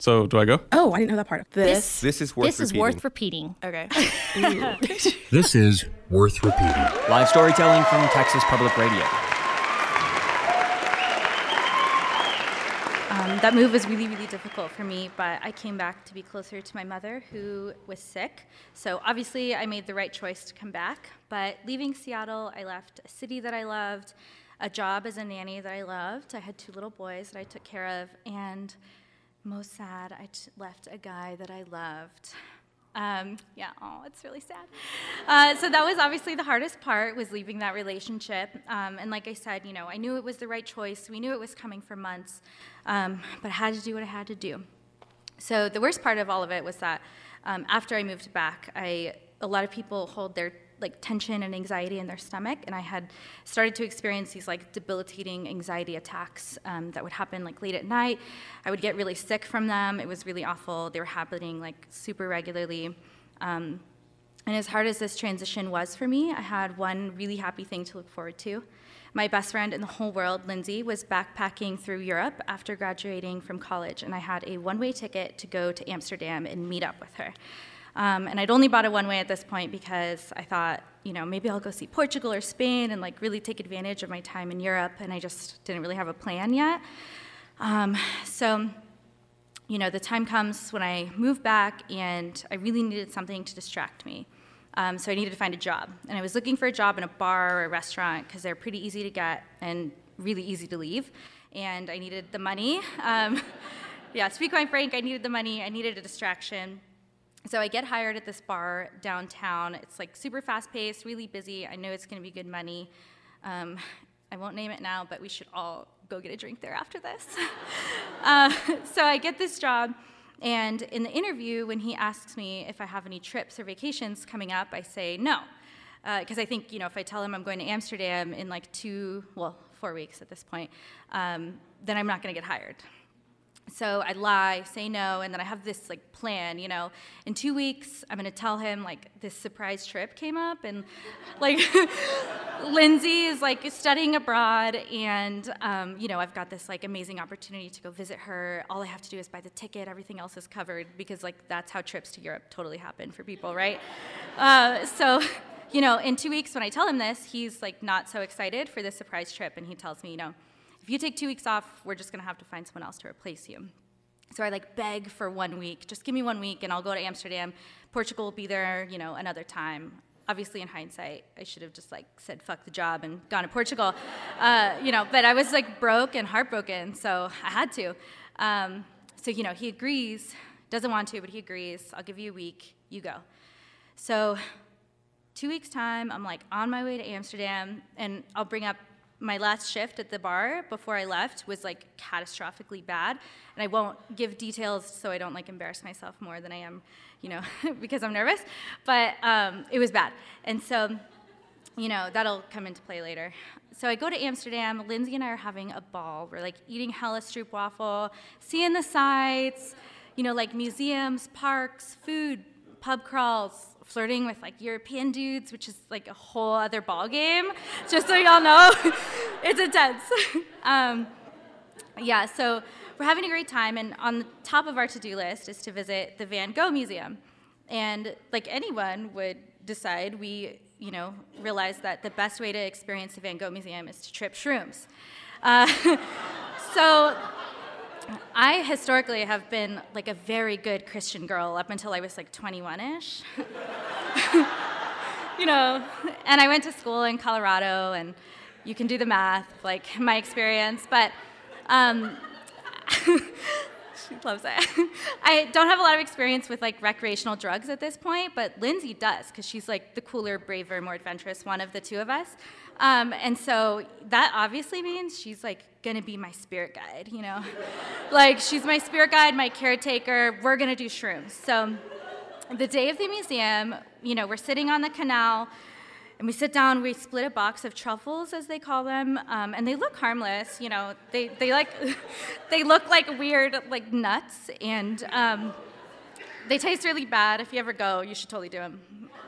So do I go? Oh, I didn't know that part of this. This is worth repeating. This is worth repeating. Okay. This is worth repeating. Live storytelling from Texas Public Radio. That move was really, really difficult for me, but I came back to be closer to my mother, who was sick. So obviously, I made the right choice to come back. But leaving Seattle, I left a city that I loved, a job as a nanny that I loved. I had 2 little boys that I took care of, and most sad, I left a guy that I loved. It's really sad. So that was obviously the hardest part, was leaving that relationship. And like I said, I knew it was the right choice. We knew it was coming for months, but I had to do what I had to do. So the worst part of all of it was that after I moved back, a lot of people hold their tension and anxiety in their stomach, and I had started to experience these debilitating anxiety attacks that would happen late at night. I would get really sick from them. It was really awful. They were happening super regularly. And as hard as this transition was for me, I had one really happy thing to look forward to. My best friend in the whole world, Lindsay, was backpacking through Europe after graduating from college, and I had a one-way ticket to go to Amsterdam and meet up with her. And I'd only bought a one-way at this point because I thought, maybe I'll go see Portugal or Spain and really take advantage of my time in Europe, and I just didn't really have a plan yet. So the time comes when I move back, and I really needed something to distract me. So I needed to find a job. And I was looking for a job in a bar or a restaurant because they're pretty easy to get and really easy to leave. And I needed the money. To be quite frank, I needed the money. I needed a distraction. So I get hired at this bar downtown. It's super fast-paced, really busy. I know it's going to be good money. I won't name it now, but we should all go get a drink there after this. So I get this job, and in the interview, when he asks me if I have any trips or vacations coming up, I say no. Because I think, if I tell him I'm going to Amsterdam in 4 weeks at this point, then I'm not going to get hired. So I lie, say no, and then I have this plan, in 2 weeks I'm going to tell him this surprise trip came up, and Lindsay is studying abroad, and I've got this amazing opportunity to go visit her. All I have to do is buy the ticket, everything else is covered, because that's how trips to Europe totally happen for people, right? In 2 weeks when I tell him this, he's not so excited for this surprise trip, and he tells me, if you take 2 weeks off, we're just going to have to find someone else to replace you. So I beg for 1 week. Just give me 1 week, and I'll go to Amsterdam. Portugal will be there, another time. Obviously, in hindsight, I should have just said fuck the job and gone to Portugal, But I was broke and heartbroken, so I had to. He agrees. Doesn't want to, but he agrees. I'll give you a week. You go. So 2 weeks time, I'm on my way to Amsterdam, and I'll bring up my last shift at the bar before I left was catastrophically bad, and I won't give details so I don't embarrass myself more than I am, because I'm nervous, but it was bad. And so, that'll come into play later. So I go to Amsterdam, Lindsay and I are having a ball. We're eating hella stroopwafel, seeing the sights, museums, parks, food, pub crawls, flirting with European dudes, which is a whole other ball game. Just so y'all know, it's intense. So we're having a great time, and on the top of our to-do list is to visit the Van Gogh Museum. And anyone would decide, we realized that the best way to experience the Van Gogh Museum is to trip shrooms. So I historically have been a very good Christian girl up until I was 21-ish. And I went to school in Colorado, and you can do the math, my experience, but she loves it. I don't have a lot of experience with recreational drugs at this point, but Lindsay does, because she's the cooler, braver, more adventurous one of the two of us. And so that obviously means she's gonna be my spirit guide, she's my spirit guide, my caretaker. We're gonna do shrooms. So the day of the museum, we're sitting on the canal, and we sit down, we split a box of truffles, as they call them, and they look harmless, they they look like weird, nuts, and they taste really bad. If you ever go, you should totally do them.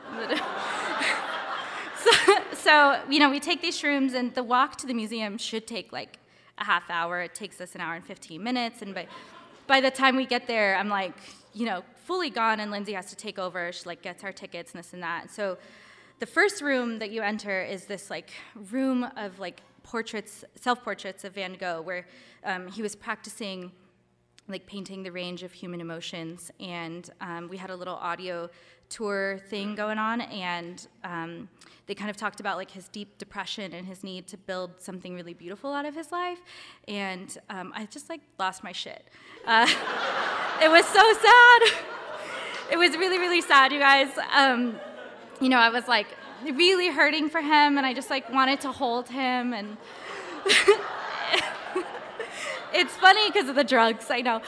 So we take these shrooms, and the walk to the museum should take a half hour. It takes us an hour and 15 minutes, and by by the time we get there, I'm like, fully gone, and Lindsay has to take over. She like gets our tickets and this and that. So the first room that you enter is this like room of like portraits, self-portraits of Van Gogh, where he was practicing like painting the range of human emotions, and we had a little audio tour thing going on, and they kind of talked about like his deep depression and his need to build something really beautiful out of his life, and I just like lost my shit. It was so sad. It was really, really sad, you guys. I was like really hurting for him, and I just like wanted to hold him, and it's funny because of the drugs, I know.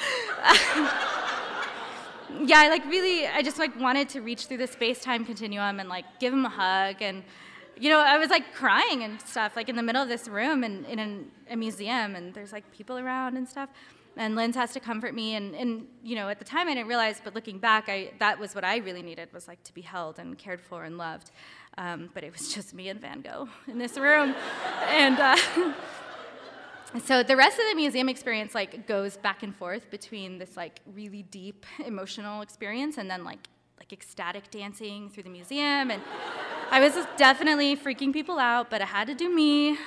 Yeah, I just like wanted to reach through the space-time continuum and like give him a hug, and I was like crying and stuff, like in the middle of this room and in a museum, and there's like people around and stuff, and Linz has to comfort me, and at the time I didn't realize, but looking back, that was what I really needed, was like to be held and cared for and loved, but it was just me and Van Gogh in this room, and so the rest of the museum experience like goes back and forth between this like really deep emotional experience and then like ecstatic dancing through the museum, and I was definitely freaking people out, but I had to do me.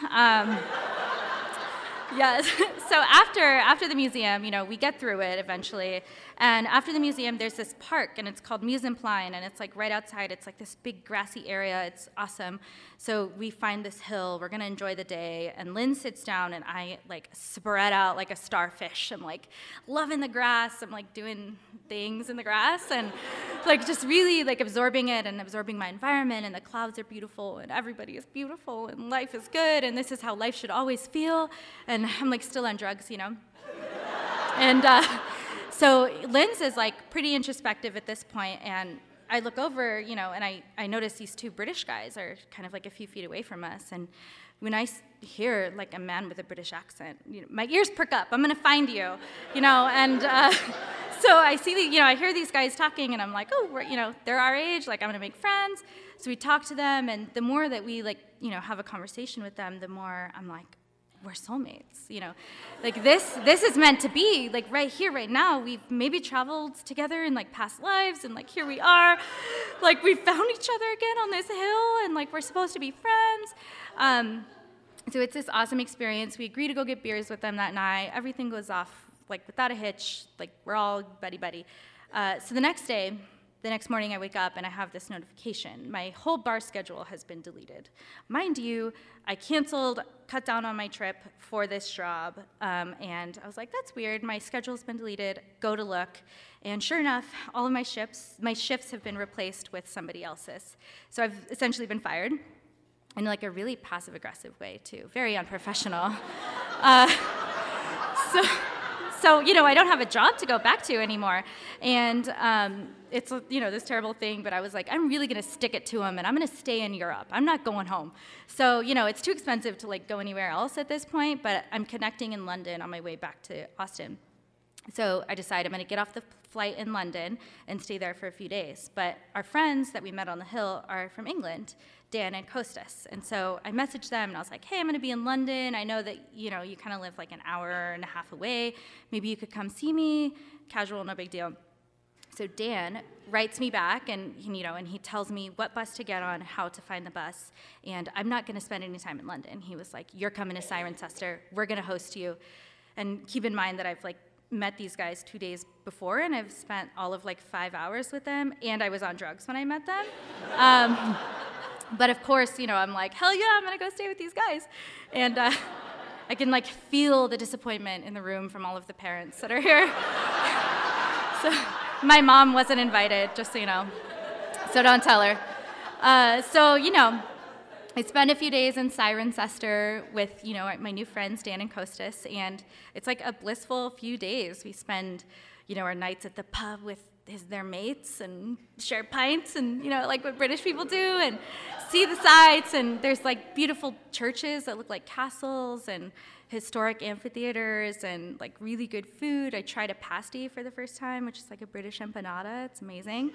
Yes. So after the museum, we get through it eventually, and after the museum, there's this park, and it's called Mise en Plein, and it's like right outside. It's like this big grassy area. It's awesome. So we find this hill. We're gonna enjoy the day, and Lynn sits down, and I like spread out like a starfish. I'm like loving the grass. I'm like doing things in the grass, and like just really like absorbing it and absorbing my environment. And the clouds are beautiful, and everybody is beautiful, and life is good, and this is how life should always feel. And I'm like still on drugs, And so Linz is like pretty introspective at this point, and I look over, and I notice these two British guys are kind of like a few feet away from us, and when I hear like a man with a British accent, my ears perk up. I'm gonna find you, and so I see I hear these guys talking, and I'm like, oh, they're our age, like I'm gonna make friends. So we talk to them, and the more that we have a conversation with them, the more I'm like, we're soulmates, like this is meant to be, like right here, right now. We've maybe traveled together in like past lives, and like here we are, like we found each other again on this hill, and like we're supposed to be friends. So it's this awesome experience. We agree to go get beers with them that night. Everything goes off like without a hitch. Like we're all buddy. So the next morning I wake up and I have this notification. My whole bar schedule has been deleted. Mind you, I cut down on my trip for this job, and I was like, that's weird, my schedule's been deleted, go to look, and sure enough, all of my shifts have been replaced with somebody else's. So I've essentially been fired in like a really passive-aggressive way too, very unprofessional. So I don't have a job to go back to anymore, and it's this terrible thing. But I was like, I'm really gonna stick it to him, and I'm gonna stay in Europe. I'm not going home. So it's too expensive to like go anywhere else at this point. But I'm connecting in London on my way back to Austin. So I decide I'm gonna get off the flight in London and stay there for a few days. But our friends that we met on the hill are from England, Dan and Kostas. And so I messaged them, and I was like, hey, I'm going to be in London. I know that, you kind of live like an hour and a half away. Maybe you could come see me. Casual, no big deal. So Dan writes me back, and he tells me what bus to get on, how to find the bus. And I'm not going to spend any time in London. He was like, you're coming to Cirencester. We're going to host you. And keep in mind that I've like met these guys 2 days before, and I've spent all of like 5 hours with them, and I was on drugs when I met them. But of course, I'm like, hell yeah, I'm gonna go stay with these guys. And I can like feel the disappointment in the room from all of the parents that are here. So my mom wasn't invited, just so you know. So don't tell her. I spent a few days in Cirencester with, my new friends, Dan and Kostas, and it's like a blissful few days. We spend, our nights at the pub with their mates and share pints and, like what British people do, and see the sights, and there's like beautiful churches that look like castles and historic amphitheaters and like really good food. I tried a pasty for the first time, which is like a British empanada. It's amazing.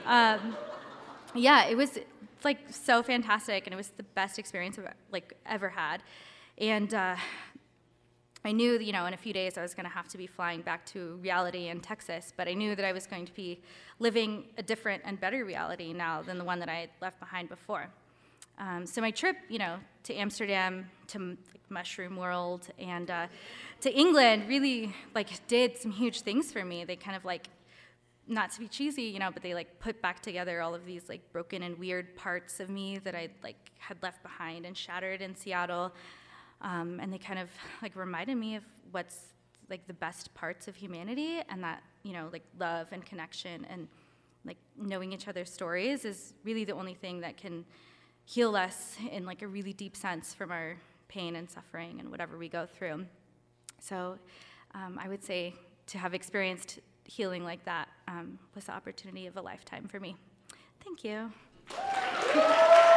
It was like so fantastic, and it was the best experience I've like ever had. And I knew, in a few days I was going to have to be flying back to reality in Texas, but I knew that I was going to be living a different and better reality now than the one that I had left behind before. So my trip, to Amsterdam, to Mushroom World, and to England really did some huge things for me. They kind of not to be cheesy, but they put back together all of these broken and weird parts of me that I had left behind and shattered in Seattle. And they kind of reminded me of what's the best parts of humanity, and that love and connection and knowing each other's stories is really the only thing that can heal us in a really deep sense from our pain and suffering and whatever we go through. So I would say to have experienced healing like that was the opportunity of a lifetime for me. Thank you.